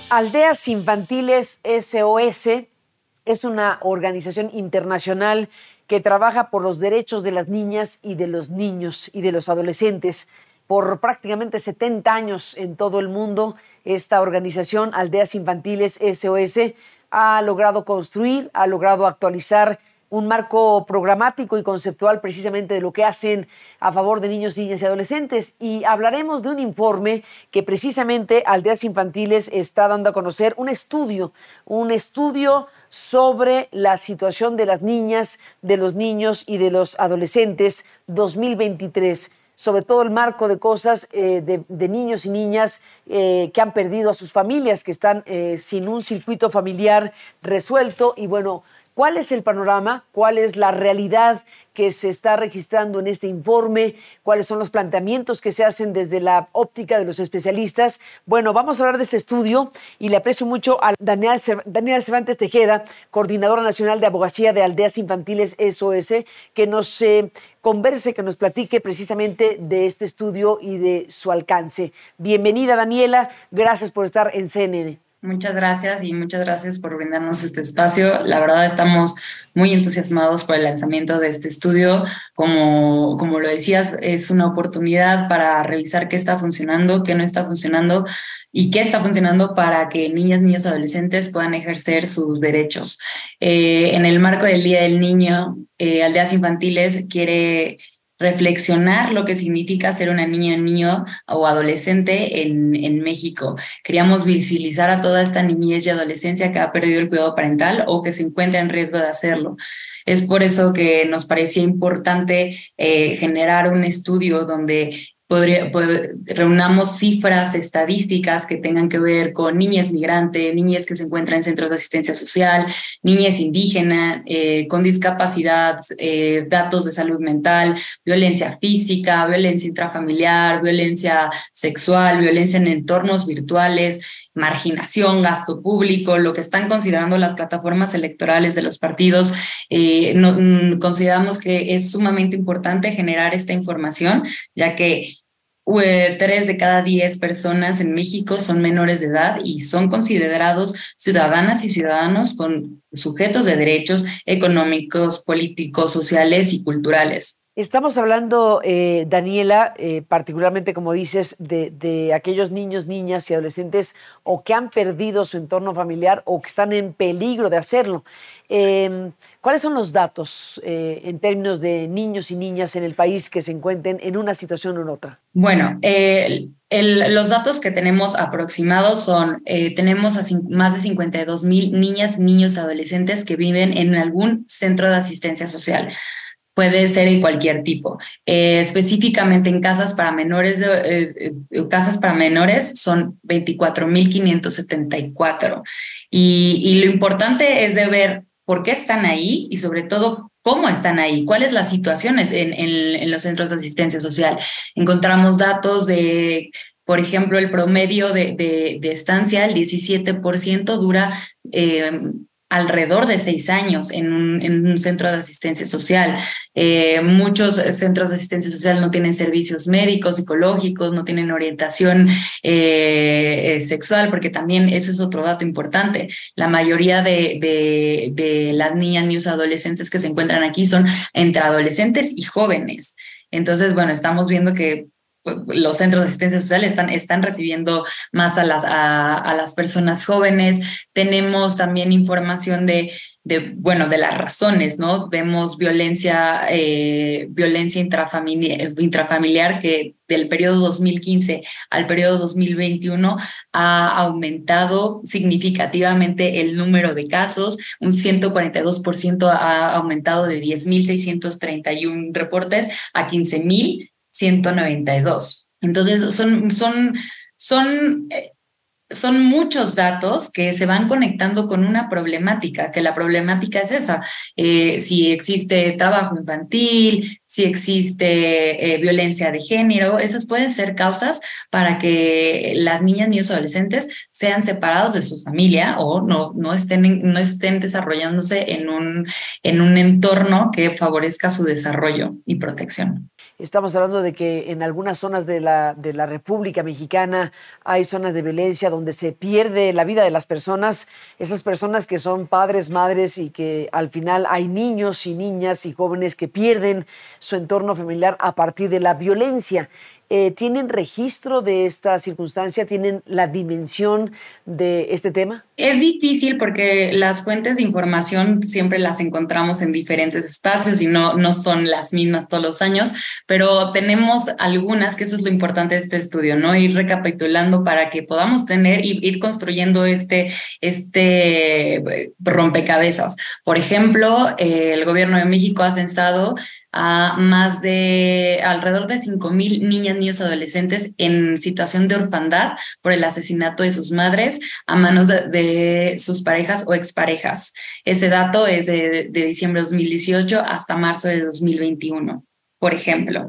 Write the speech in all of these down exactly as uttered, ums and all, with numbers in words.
Aldeas Infantiles S O S es una organización internacional que trabaja por los derechos de las niñas y de los niños y de los adolescentes. Por prácticamente setenta años en todo el mundo, esta organización, Aldeas Infantiles S O S, ha logrado construir, ha logrado actualizar un marco programático y conceptual precisamente de lo que hacen a favor de niños, niñas y adolescentes. Y hablaremos de un informe que precisamente Aldeas Infantiles está dando a conocer, un estudio, un estudio sobre la situación de las niñas, de los niños y de los adolescentes dos mil veintitrés, sobre todo el marco de cosas eh, de, de niños y niñas eh, que han perdido a sus familias, que están eh, sin un circuito familiar resuelto. Y bueno, ¿cuál es el panorama? ¿Cuál es la realidad que se está registrando en este informe? ¿Cuáles son los planteamientos que se hacen desde la óptica de los especialistas? Bueno, vamos a hablar de este estudio y le aprecio mucho a Daniela Cervantes Tejeda, coordinadora nacional de abogacía de Aldeas Infantiles S O S, que nos eh, converse, que nos platique precisamente de este estudio y de su alcance. Bienvenida, Daniela. Gracias por estar en C N N. Muchas gracias y muchas gracias por brindarnos este espacio. La verdad estamos muy entusiasmados por el lanzamiento de este estudio. Como, como lo decías, es una oportunidad para revisar qué está funcionando, qué no está funcionando y qué está funcionando para que niñas, niños, adolescentes puedan ejercer sus derechos. Eh, en el marco del Día del Niño, eh, Aldeas Infantiles quiere reflexionar lo que significa ser una niña, niño o adolescente en, en México. Queríamos visibilizar a toda esta niñez y adolescencia que ha perdido el cuidado parental o que se encuentra en riesgo de hacerlo. Es por eso que nos parecía importante eh, generar un estudio donde Podría, pod- reunamos cifras estadísticas que tengan que ver con niñas migrantes, niñas que se encuentran en centros de asistencia social, niñas indígenas, eh, con discapacidad, eh, datos de salud mental, violencia física, violencia intrafamiliar, violencia sexual, violencia en entornos virtuales, marginación, gasto público, lo que están considerando las plataformas electorales de los partidos. Eh, no, mm, consideramos que es sumamente importante generar esta información, ya que tres de cada diez personas en México son menores de edad y son considerados ciudadanas y ciudadanos con sujetos de derechos económicos, políticos, sociales y culturales. Estamos hablando, eh, Daniela, eh, particularmente, como dices, de, de aquellos niños, niñas y adolescentes o que han perdido su entorno familiar o que están en peligro de hacerlo. Eh, ¿Cuáles son los datos eh, en términos de niños y niñas en el país que se encuentren en una situación u otra? Bueno, eh, el, los datos que tenemos aproximados son, eh, tenemos a cin- más de cincuenta y dos mil niñas, niños, adolescentes que viven en algún centro de asistencia social. Puede ser en cualquier tipo. Eh, específicamente en casas para menores, de, eh, eh, casas para menores son veinticuatro mil quinientos setenta y cuatro. Y, y lo importante es de ver por qué están ahí y sobre todo cómo están ahí, cuál es la situación en, en, en los centros de asistencia social. Encontramos datos de, por ejemplo, el promedio de, de, de estancia, el diecisiete por ciento dura eh, alrededor de seis años en un, en un centro de asistencia social. Eh, muchos centros de asistencia social no tienen servicios médicos, psicológicos, no tienen orientación eh, eh, sexual, porque también ese es otro dato importante. La mayoría de, de, de las niñas, niños, adolescentes que se encuentran aquí son entre adolescentes y jóvenes. Entonces, bueno, estamos viendo que los centros de asistencia social están, están recibiendo más a las, a, a las personas jóvenes. Tenemos también información de, de, bueno, de las razones, ¿no? Vemos violencia, eh, violencia intrafamiliar, intrafamiliar que del periodo dos mil quince al periodo dos mil veintiuno ha aumentado significativamente el número de casos, un ciento cuarenta y dos por ciento ha aumentado de diez mil seiscientos treinta y uno reportes a quince mil ciento noventa y dos. Entonces, son, son, son, eh, son muchos datos que se van conectando con una problemática, que la problemática es esa. Eh, si existe trabajo infantil, si existe eh, violencia de género, esas pueden ser causas para que las niñas, niños, adolescentes sean separados de su familia o no, no, estén, en, no estén desarrollándose en un, en un entorno que favorezca su desarrollo y protección. Estamos hablando de que en algunas zonas de la, de la República Mexicana hay zonas de violencia donde se pierde la vida de las personas, esas personas que son padres, madres y que al final hay niños y niñas y jóvenes que pierden su entorno familiar a partir de la violencia. Eh, ¿Tienen registro de esta circunstancia? ¿Tienen la dimensión de este tema? Es difícil porque las fuentes de información siempre las encontramos en diferentes espacios y no, no son las mismas todos los años, pero tenemos algunas, que eso es lo importante de este estudio, ¿no? Ir recapitulando para que podamos tener y ir construyendo este, este rompecabezas. Por ejemplo, eh, el gobierno de México ha censado a más de alrededor de cinco mil niñas, niños, adolescentes en situación de orfandad por el asesinato de sus madres a manos de, de sus parejas o exparejas. Ese dato es de, de diciembre de dos mil dieciocho hasta marzo de dos mil veintiuno, por ejemplo.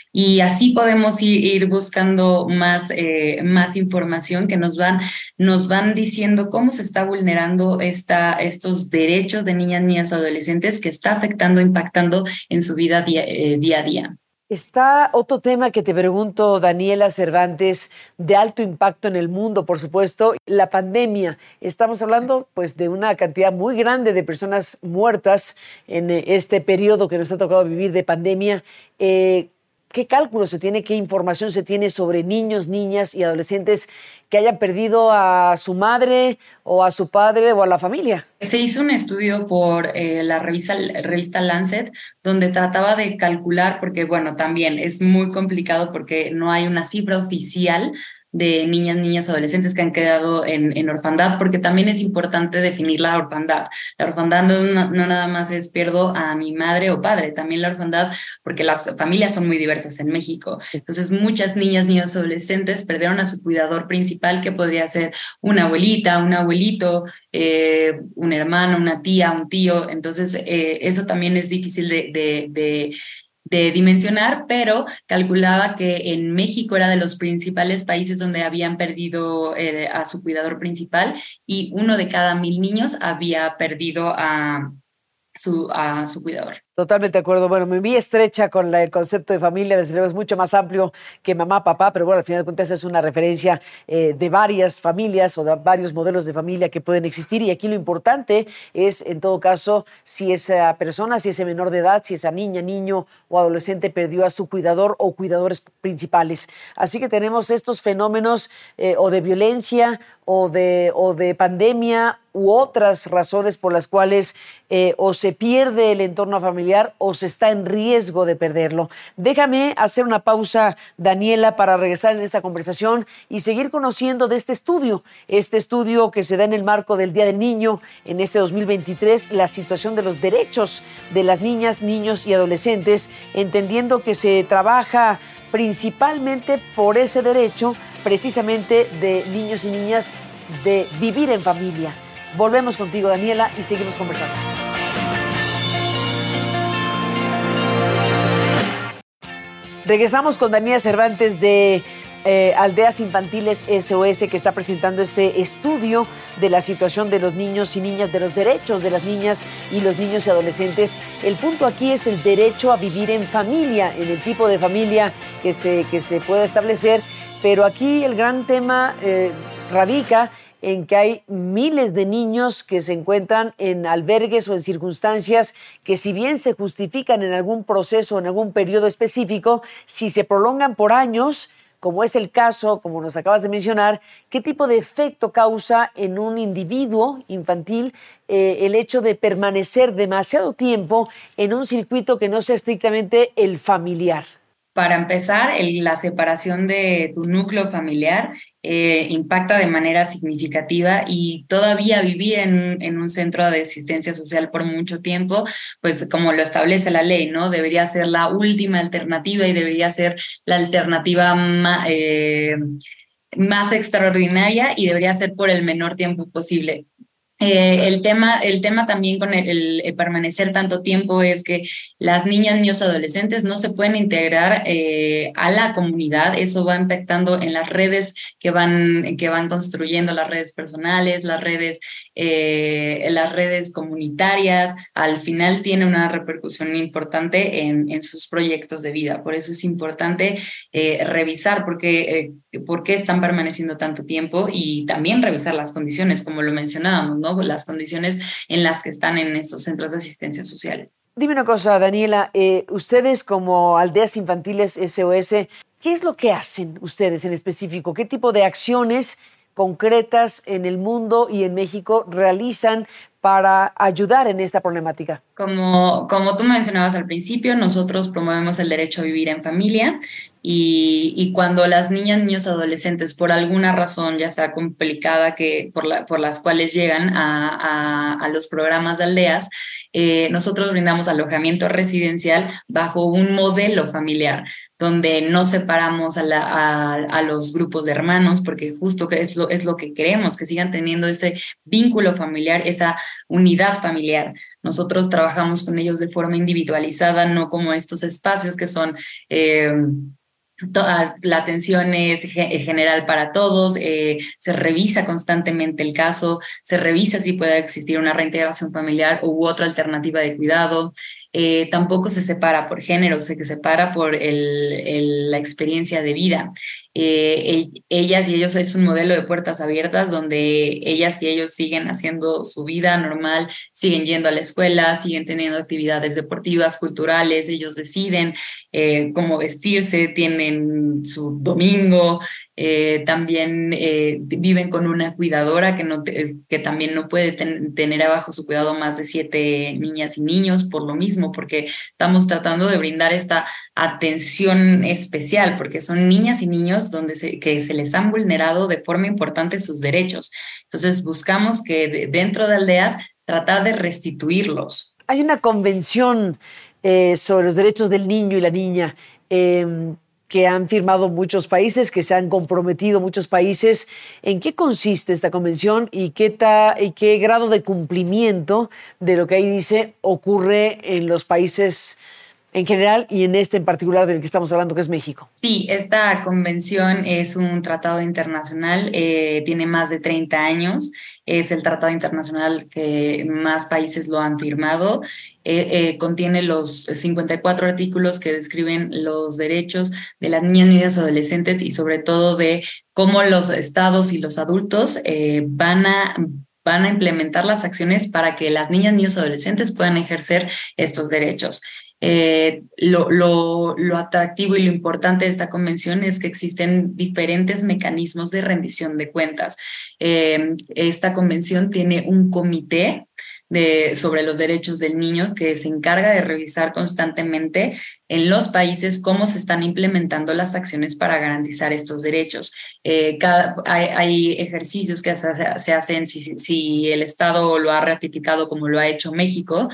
Y así podemos ir, ir buscando más, eh, más información que nos van, nos van diciendo cómo se está vulnerando esta, estos derechos de niñas, niñas, adolescentes que está afectando, impactando en su vida día, eh, día a día. Está otro tema que te pregunto, Daniela Cervantes, de alto impacto en el mundo, por supuesto, la pandemia. Estamos hablando pues de una cantidad muy grande de personas muertas en este periodo que nos ha tocado vivir de pandemia. Eh, ¿Qué cálculo se tiene, qué información se tiene sobre niños, niñas y adolescentes que hayan perdido a su madre o a su padre o a la familia? Se hizo un estudio por eh, la revista, revista Lancet, donde trataba de calcular, porque bueno, también es muy complicado porque no hay una cifra oficial de niñas, niñas, adolescentes que han quedado en, en orfandad, porque también es importante definir la orfandad. La orfandad no, no, no nada más es pierdo a mi madre o padre, también la orfandad, porque las familias son muy diversas en México. Entonces muchas niñas, niños, adolescentes perdieron a su cuidador principal, que podría ser una abuelita, un abuelito, eh, un hermano, una tía, un tío. Entonces eh, eso también es difícil de, de, de de dimensionar, pero calculaba que en México era de los principales países donde habían perdido eh, a su cuidador principal y uno de cada mil niños había perdido a su, a su cuidador. Totalmente de acuerdo. Bueno, me vi estrecha con la, el concepto de familia, desde luego es mucho más amplio que mamá, papá, pero bueno, al final de cuentas es una referencia eh, de varias familias o de varios modelos de familia que pueden existir, y aquí lo importante es, en todo caso, si esa persona, si ese menor de edad, si esa niña, niño o adolescente perdió a su cuidador o cuidadores principales. Así que tenemos estos fenómenos eh, o de violencia o de, o de pandemia u otras razones por las cuales eh, o se pierde el entorno familiar o se está en riesgo de perderlo. Déjame hacer una pausa, Daniela, para regresar en esta conversación y seguir conociendo de este estudio, este estudio que se da en el marco del Día del Niño en este dos mil veintitrés, la situación de los derechos de las niñas, niños y adolescentes, entendiendo que se trabaja principalmente por ese derecho precisamente de niños y niñas de vivir en familia. Volvemos contigo, Daniela, y seguimos conversando. Regresamos con Daniela Cervantes de eh, Aldeas Infantiles S O S, que está presentando este estudio de la situación de los niños y niñas, de los derechos de las niñas y los niños y adolescentes. El punto aquí es el derecho a vivir en familia, en el tipo de familia que se, que se pueda establecer, pero aquí el gran tema eh, radica en que hay miles de niños que se encuentran en albergues o en circunstancias que, si bien se justifican en algún proceso, en algún periodo específico, si se prolongan por años, como es el caso, como nos acabas de mencionar, ¿qué tipo de efecto causa en un individuo infantil eh, el hecho de permanecer demasiado tiempo en un circuito que no sea estrictamente el familiar? Para empezar, el, la separación de tu núcleo familiar eh, impacta de manera significativa, y todavía vivir en, en un centro de asistencia social por mucho tiempo, pues como lo establece la ley, ¿no? Debería ser la última alternativa y debería ser la alternativa más, eh, más extraordinaria, y debería ser por el menor tiempo posible. Eh, el tema, el tema también con el, el, el permanecer tanto tiempo es que las niñas, niños, adolescentes no se pueden integrar eh, a la comunidad. Eso va impactando en las redes que van, que van construyendo, las redes personales, las redes, eh, las redes comunitarias. Al final tiene una repercusión importante en, en sus proyectos de vida. Por eso es importante eh, revisar por qué, eh, por qué están permaneciendo tanto tiempo y también revisar las condiciones, como lo mencionábamos, ¿no? Las condiciones en las que están en estos centros de asistencia social. Dime una cosa, Daniela, eh, ustedes como Aldeas Infantiles S O S, ¿qué es lo que hacen ustedes en específico? ¿Qué tipo de acciones concretas en el mundo y en México realizan para ayudar en esta problemática? Como, como tú mencionabas al principio, nosotros promovemos el derecho a vivir en familia y, y cuando las niñas, niños, adolescentes, por alguna razón, ya sea complicada, que, por, la, por las cuales llegan a, a, a los programas de aldeas, eh, nosotros brindamos alojamiento residencial bajo un modelo familiar, donde no separamos a, la, a, a los grupos de hermanos, porque justo es lo, es lo que queremos, que sigan teniendo ese vínculo familiar, esa unidad familiar. Nosotros trabajamos con ellos de forma individualizada, no como estos espacios que son... Eh, Toda la atención es general para todos, eh, se revisa constantemente el caso, se revisa si puede existir una reintegración familiar u otra alternativa de cuidado. Eh, tampoco se separa por género, se separa por el, el, la experiencia de vida. Eh, ellas y ellos es un modelo de puertas abiertas donde ellas y ellos siguen haciendo su vida normal, siguen yendo a la escuela, siguen teniendo actividades deportivas, culturales, ellos deciden eh, cómo vestirse, tienen su domingo, eh, también eh, viven con una cuidadora que, no te, que también no puede ten, tener abajo su cuidado más de siete niñas y niños por lo mismo, porque estamos tratando de brindar esta atención especial, porque son niñas y niños donde se, que se les han vulnerado de forma importante sus derechos. Entonces buscamos que de, dentro de aldeas tratar de restituirlos. Hay una convención eh, sobre los derechos del niño y la niña eh, que han firmado muchos países, que se han comprometido muchos países. ¿En qué consiste esta convención y qué, ta, y qué grado de cumplimiento de lo que ahí dice ocurre en los países en general y en este en particular del que estamos hablando, que es México? Sí, esta convención es un tratado internacional, eh, tiene más de treinta años, es el tratado internacional que más países lo han firmado, eh, eh, contiene los cincuenta y cuatro artículos que describen los derechos de las niñas, niñas y adolescentes y sobre todo de cómo los estados y los adultos eh, van a... van a implementar las acciones para que las niñas, niños y adolescentes puedan ejercer estos derechos. Eh, lo, lo, lo atractivo y lo importante de esta convención es que existen diferentes mecanismos de rendición de cuentas. Eh, esta convención tiene un comité de, sobre los derechos del niño que se encarga de revisar constantemente en los países cómo se están implementando las acciones para garantizar estos derechos. Eh, cada, hay, hay ejercicios que se, se hacen si, si el Estado lo ha ratificado como lo ha hecho México,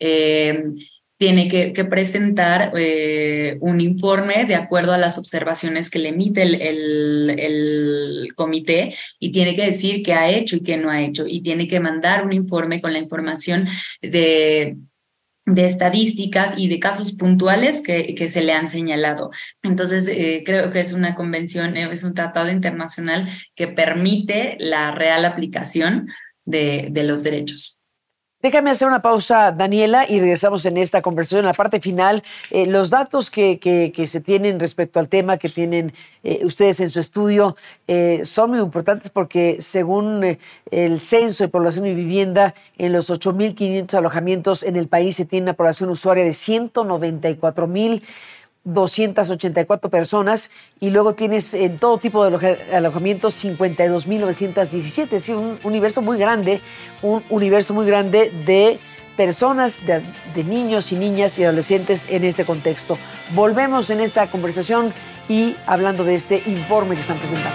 eh, tiene que, que presentar eh, un informe de acuerdo a las observaciones que le emite el, el, el comité y tiene que decir qué ha hecho y qué no ha hecho y tiene que mandar un informe con la información de, de estadísticas y de casos puntuales que, que se le han señalado. Entonces, eh, creo que es una convención, eh, es un tratado internacional que permite la real aplicación de, de los derechos. Déjame hacer una pausa, Daniela, y regresamos en esta conversación, en la parte final. Eh, los datos que, que, que se tienen respecto al tema que tienen eh, ustedes en su estudio eh, son muy importantes porque según eh, el Censo de Población y Vivienda, en los ocho mil quinientos alojamientos en el país se tiene una población usuaria de ciento noventa y cuatro mil doscientas ochenta y cuatro personas y luego tienes en todo tipo de aloja alojamientos cincuenta y dos mil novecientos diecisiete, es decir, un universo muy grande, un universo muy grande de personas, de, de niños y niñas y adolescentes en este contexto. Volvemos en esta conversación y hablando de este informe que están presentando.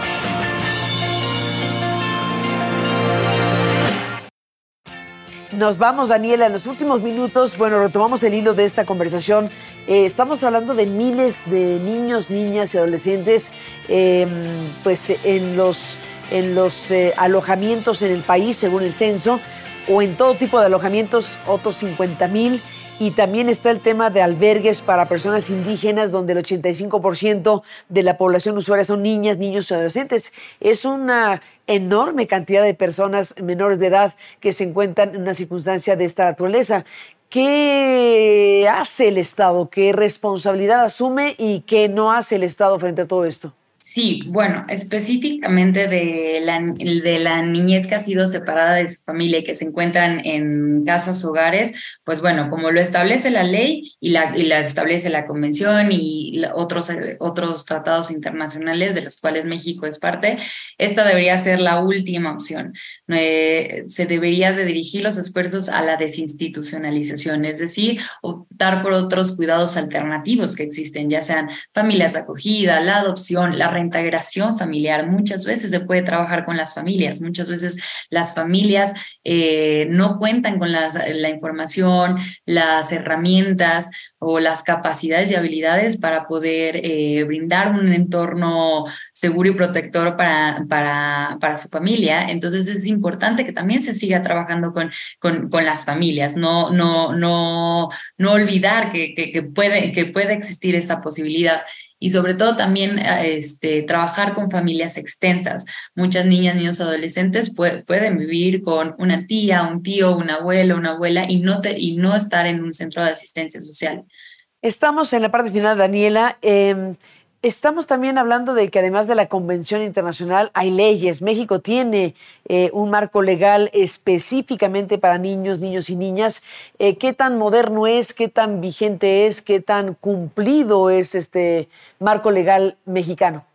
Nos vamos, Daniela, en los últimos minutos, bueno, retomamos el hilo de esta conversación. Eh, estamos hablando de miles de niños, niñas y adolescentes, eh, pues en los en los eh, alojamientos en el país, según el censo, o en todo tipo de alojamientos, otros cincuenta mil. Y también está el tema de albergues para personas indígenas, donde el ochenta y cinco por ciento de la población usuaria son niñas, niños y adolescentes. Es una enorme cantidad de personas menores de edad que se encuentran en una circunstancia de esta naturaleza. ¿Qué hace el Estado? ¿Qué responsabilidad asume y qué no hace el Estado frente a todo esto? Sí, bueno, específicamente de la, de la niñez que ha sido separada de su familia y que se encuentran en casas hogares, pues bueno, como lo establece la ley y la, y la establece la convención y la, otros, otros tratados internacionales de los cuales México es parte, esta debería ser la última opción. Eh, se debería de dirigir los esfuerzos a la desinstitucionalización, es decir, optar por otros cuidados alternativos que existen, ya sean familias de acogida, la adopción, la reintegración familiar. Muchas veces se puede trabajar con las familias, muchas veces las familias eh, no cuentan con las, la información, las herramientas o las capacidades y habilidades para poder eh, brindar un entorno seguro y protector para, para, para su familia. Entonces es importante que también se siga trabajando con, con, con las familias, no, no, no, no olvidar que, que, que, puede, que puede existir esa posibilidad. Y sobre todo también este, trabajar con familias extensas. Muchas niñas, niños, adolescentes puede, pueden vivir con una tía, un tío, un abuelo, una abuela y no, te, y no estar en un centro de asistencia social. Estamos en la parte final, Daniela. Eh, estamos también hablando de que además de la Convención Internacional hay leyes. México tiene eh, un marco legal específicamente para niños, niños y niñas. Eh, ¿Qué tan moderno es? ¿Qué tan vigente es? ¿Qué tan cumplido es este marco legal mexicano?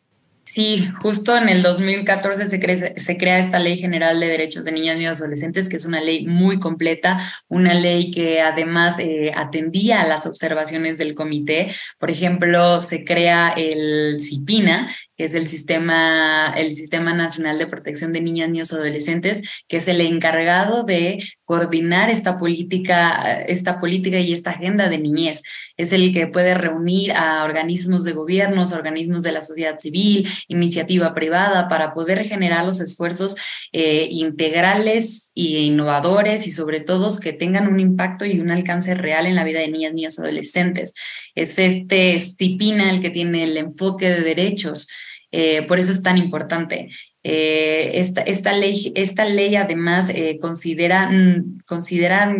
Sí, justo en el dos mil catorce se crea, se crea esta Ley General de Derechos de Niñas, Niños y Adolescentes, que es una ley muy completa, una ley que además eh, atendía a las observaciones del comité. Por ejemplo, se crea el CIPINA, que es el Sistema, el Sistema Nacional de Protección de Niñas, Niños y Adolescentes, que es el encargado de coordinar esta política, esta política y esta agenda de niñez. Es el que puede reunir a organismos de gobiernos, a organismos de la sociedad civil, iniciativa privada, para poder generar los esfuerzos eh, integrales e innovadores y sobre todo que tengan un impacto y un alcance real en la vida de niñas, niños y adolescentes. Es este CIPINA el que tiene el enfoque de derechos. Eh, por eso es tan importante. Eh, esta, esta, ley, esta ley además eh, considera, considera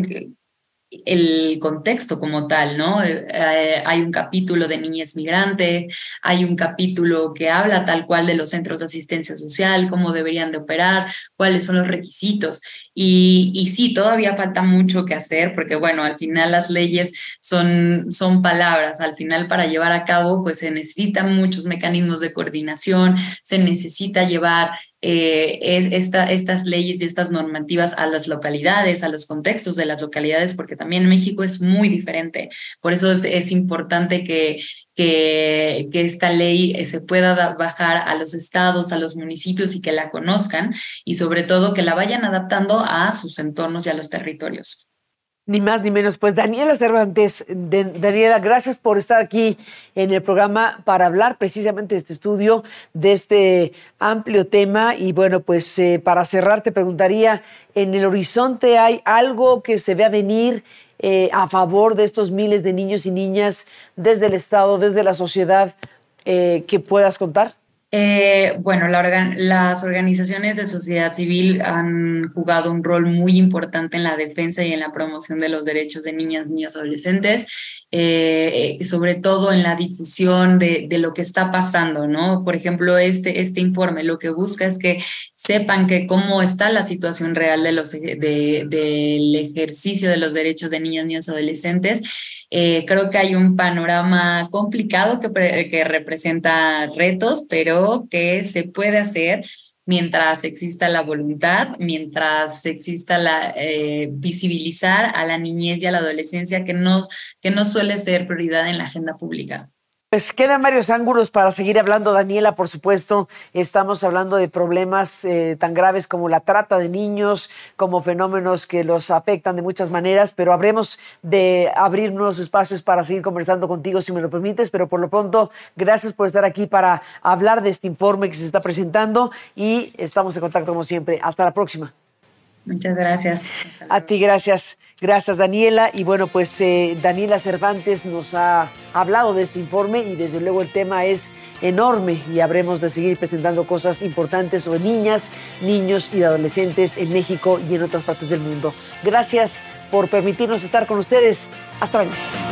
el contexto como tal, ¿no? Eh, hay un capítulo de niñez migrante, hay un capítulo que habla tal cual de los centros de asistencia social, cómo deberían de operar, cuáles son los requisitos. Y, y sí, todavía falta mucho que hacer, porque bueno, al final las leyes son, son palabras, al final para llevar a cabo pues se necesitan muchos mecanismos de coordinación, se necesita llevar Eh, esta, estas leyes y estas normativas a las localidades, a los contextos de las localidades, porque también México es muy diferente. Por eso es, es importante que, que, que esta ley se pueda da, bajar a los estados, a los municipios y que la conozcan y sobre todo que la vayan adaptando a sus entornos y a los territorios. Ni más ni menos. Pues Daniela Cervantes, de, Daniela, gracias por estar aquí en el programa para hablar precisamente de este estudio, de este amplio tema. Y bueno, pues eh, para cerrar te preguntaría, ¿en el horizonte hay algo que se vea venir eh, a favor de estos miles de niños y niñas desde el Estado, desde la sociedad, eh, que puedas contar? Eh, bueno, la organ las organizaciones de sociedad civil han jugado un rol muy importante en la defensa y en la promoción de los derechos de niñas, niños, adolescentes, eh, sobre todo en la difusión de, de lo que está pasando, ¿no? Por ejemplo, este, este informe lo que busca es que sepan que cómo está la situación real de los, de, del ejercicio de los derechos de niñas, niños, adolescentes. Eh, creo que hay un panorama complicado que, que representa retos, pero que se puede hacer mientras exista la voluntad, mientras exista la eh, visibilizar a la niñez y a la adolescencia, que no, que no suele ser prioridad en la agenda pública. Pues quedan varios ángulos para seguir hablando, Daniela, por supuesto. Estamos hablando de problemas eh, tan graves como la trata de niños, como fenómenos que los afectan de muchas maneras, pero habremos de abrir nuevos espacios para seguir conversando contigo, si me lo permites. Pero por lo pronto, gracias por estar aquí para hablar de este informe que se está presentando y estamos en contacto como siempre. Hasta la próxima. Muchas gracias. A ti, gracias. Gracias, Daniela. Y bueno, pues eh, Daniela Cervantes nos ha hablado de este informe y desde luego el tema es enorme y habremos de seguir presentando cosas importantes sobre niñas, niños y adolescentes en México y en otras partes del mundo. Gracias por permitirnos estar con ustedes. Hasta mañana.